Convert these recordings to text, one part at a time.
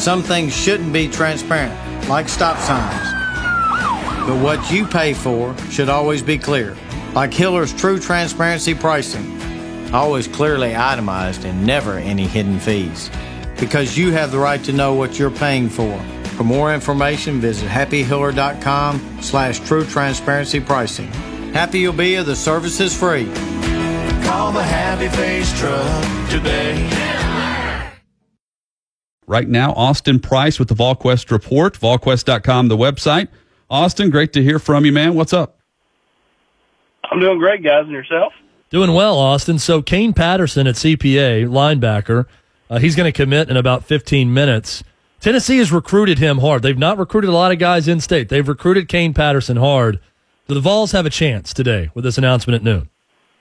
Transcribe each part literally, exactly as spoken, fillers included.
Some things shouldn't be transparent, like stop signs. But what you pay for should always be clear, like Hiller's True Transparency Pricing. Always clearly itemized and never any hidden fees. Because you have the right to know what you're paying for. For more information, visit happy hiller dot com slash true transparency pricing. Happy you'll be if the service is free. Call the Happy Face Truck today. Right now, Austin Price with the VolQuest Report, vol quest dot com, the website. Austin, great to hear from you, man. What's up? I'm doing great, guys, and yourself? Doing well, Austin. So Kane Patterson at C P A, linebacker, uh, he's going to commit in about fifteen minutes. Tennessee has recruited him hard. They've not recruited a lot of guys in state. They've recruited Kane Patterson hard. Do the Vols have a chance today with this announcement at noon?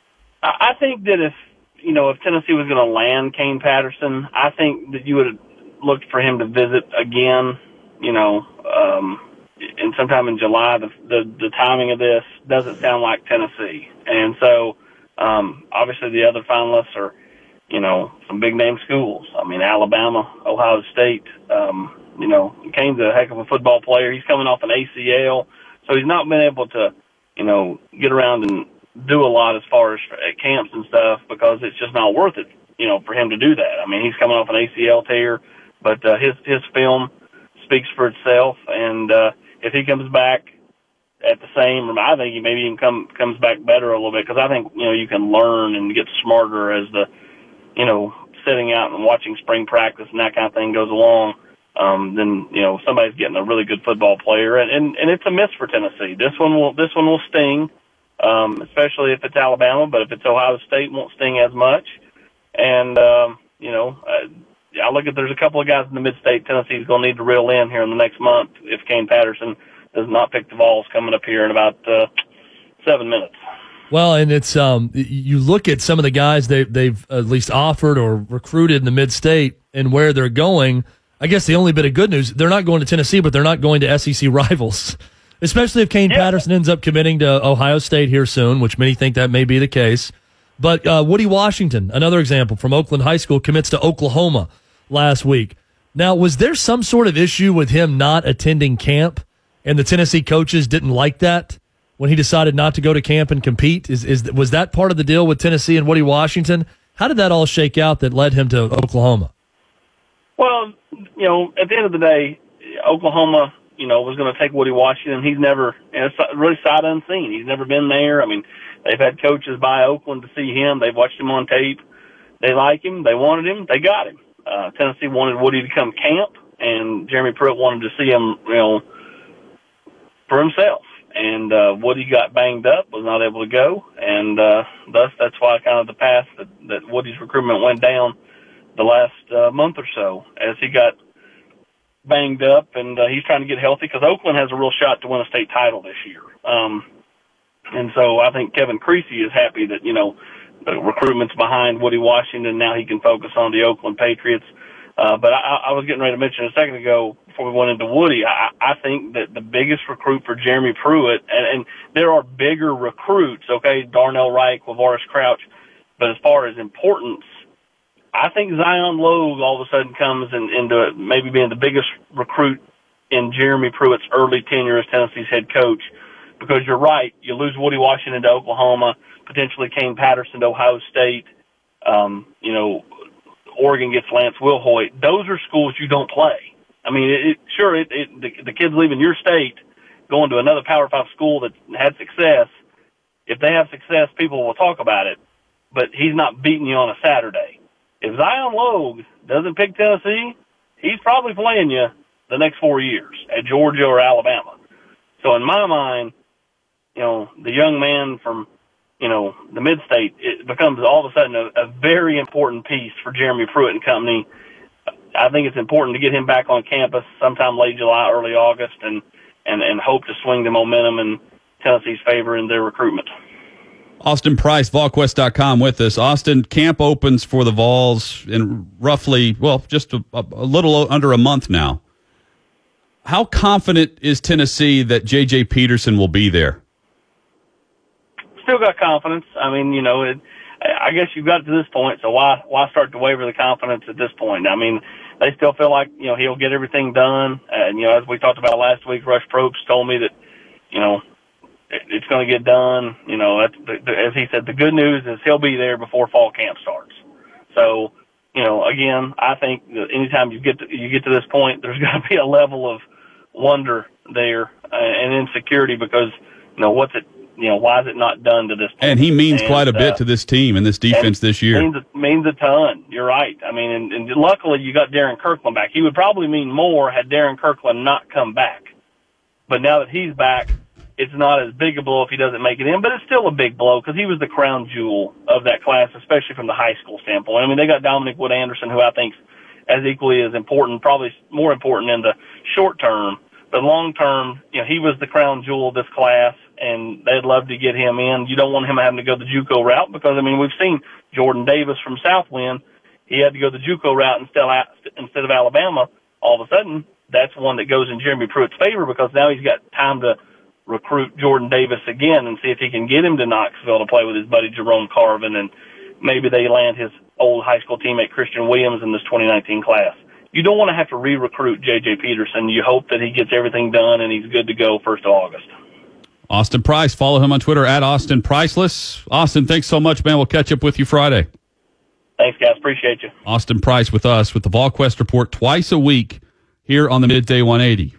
I think that if, you know, if Tennessee was going to land Kane Patterson, I think that you would have looked for him to visit again, you know, um, and sometime in July. The, the, the timing of this doesn't sound like Tennessee. And so, um, obviously the other finalists are, you know, some big-name schools. I mean, Alabama, Ohio State. Um, you know, Kane's a heck of a football player. He's coming off an A C L, so he's not been able to, you know, get around and do a lot as far as at camps and stuff because it's just not worth it, you know, for him to do that. I mean, he's coming off an A C L tear, but uh, his his film speaks for itself, and uh, if he comes back at the same, I think he maybe even come comes back better a little bit because I think, you know, you can learn and get smarter as the, you know, sitting out and watching spring practice and that kind of thing goes along, um, then, you know, somebody's getting a really good football player. And, and, and it's a miss for Tennessee. This one will, this one will sting, um, especially if it's Alabama, but if it's Ohio State, it won't sting as much. And, um, you know, uh, I look at, there's a couple of guys in the mid-state Tennessee's going to need to reel in here in the next month if Kane Patterson does not pick the Vols coming up here in about uh, seven minutes. Well, and it's um, you look at some of the guys they, they've at least offered or recruited in the mid-state and where they're going. I guess the only bit of good news, they're not going to Tennessee, but they're not going to S E C rivals, especially if Kane yeah. Patterson ends up committing to Ohio State here soon, which many think that may be the case. But uh, Woody Washington, another example from Oakland High School, commits to Oklahoma last week. Now, was there some sort of issue with him not attending camp and the Tennessee coaches didn't like that when he decided not to go to camp and compete? Is is was that part of the deal with Tennessee and Woody Washington? How did that all shake out that led him to Oklahoma? Well, you know, at the end of the day, Oklahoma, you know, was going to take Woody Washington. He's never, and it's really sight unseen. He's never been there. I mean, they've had coaches by Oakland to see him. They've watched him on tape. They like him. They wanted him. They got him. Uh, Tennessee wanted Woody to come camp, and Jeremy Pruitt wanted to see him, you know, for himself. And uh, Woody got banged up, was not able to go, and uh, thus that's why kind of the path that, that Woody's recruitment went down the last uh, month or so as he got banged up, and uh, he's trying to get healthy because Oakland has a real shot to win a state title this year. Um, and so I think Kevin Creasy is happy that, you know, the recruitment's behind Woody Washington. Now he can focus on the Oakland Patriots. Uh, but I, I was getting ready to mention a second ago before we went into Woody, I, I think that the biggest recruit for Jeremy Pruitt, and, and there are bigger recruits, okay, Darnell Wright, Quavaris Crouch, but as far as importance, I think Zion Logue all of a sudden comes in, into maybe being the biggest recruit in Jeremy Pruitt's early tenure as Tennessee's head coach, because you're right, you lose Woody Washington to Oklahoma, potentially Kane Patterson to Ohio State, um, you know, Oregon gets Lance Wilhoit. Those are schools you don't play. I mean, it, it, sure, it, it, the, the kids leaving your state, going to another Power Five school that had success, if they have success, people will talk about it, but he's not beating you on a Saturday. If Zion Logue doesn't pick Tennessee, he's probably playing you the next four years at Georgia or Alabama. So in my mind, you know, the young man from, you know, the mid-state, it becomes all of a sudden a, a very important piece for Jeremy Pruitt and company. I think it's important to get him back on campus sometime late July, early August, and, and, and hope to swing the momentum in Tennessee's favor in their recruitment. Austin Price, vol quest dot com with us. Austin, camp opens for the Vols in roughly, well, just a, a little under a month now. How confident is Tennessee that J J Peterson will be there? Still got confidence. I mean, you know, it, I guess you've got to this point, so why why start to waver the confidence at this point? I mean, they still feel like, you know, he'll get everything done. And, you know, as we talked about last week, Rush Probst told me that, you know, it, it's going to get done. You know, that's the, the, as he said, the good news is he'll be there before fall camp starts. So, you know, again, I think that anytime you get to, you get to this point, there's going to be a level of wonder there and insecurity because, you know, what's it, you know, why is it not done to this point? And he means and, quite a bit uh, to this team and this defense and this year. Means, means a ton. You're right. I mean, and, and luckily you got Darren Kirkland back. He would probably mean more had Darren Kirkland not come back. But now that he's back, it's not as big a blow if he doesn't make it in, but it's still a big blow because he was the crown jewel of that class, especially from the high school standpoint. I mean, they got Dominic Wood Anderson, who I think's as equally as important, probably more important in the short term. But long term, you know, he was the crown jewel of this class, and they'd love to get him in. You don't want him having to go the JUCO route because, I mean, we've seen Jordan Davis from Southwind. He had to go the JUCO route instead of, instead of Alabama. All of a sudden, that's one that goes in Jeremy Pruitt's favor because now he's got time to recruit Jordan Davis again and see if he can get him to Knoxville to play with his buddy Jerome Carvin, and maybe they land his old high school teammate Christian Williams in this twenty nineteen class. You don't want to have to re-recruit J J Peterson. You hope that he gets everything done and he's good to go first of August. Austin Price, follow him on Twitter at Austin Priceless. Austin, thanks so much, man. We'll catch up with you Friday. Thanks, guys. Appreciate you. Austin Price with us with the VolQuest Report twice a week here on the Midday one eighty.